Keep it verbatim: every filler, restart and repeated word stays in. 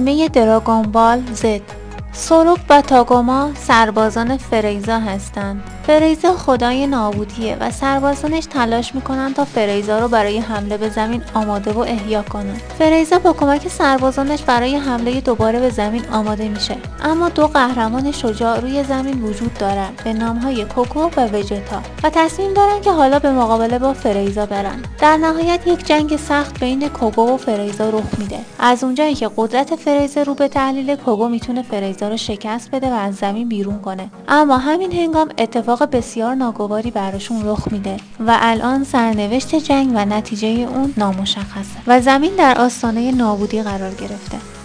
انیمه دراگون بال زد. سوروپ و تاگوما سربازان فریزا هستند. فریزا خدای نابودیه و سربازانش تلاش میکنن تا فریزا رو برای حمله به زمین آماده و احیا کنن. فریزا با کمک سربازانش برای حمله دوباره به زمین آماده میشه، اما دو قهرمان شجاع روی زمین وجود دارن به نامهای کوکو و وجتا و تصمیم دارن که حالا به مقابله با فریزا برن. در نهایت یک جنگ سخت بین کوکو و فریزا رخ میده. از اونجایی که قدرت فریزا رو به تحلیل کوکو میتونه فریزا رو شکست بده و از زمین بیرون کنه، اما همین هنگام اتفاق بسیار ناگواری براشون رخ میده و الان سرنوشت جنگ و نتیجه اون نامشخصه و زمین در آستانه نابودی قرار گرفته.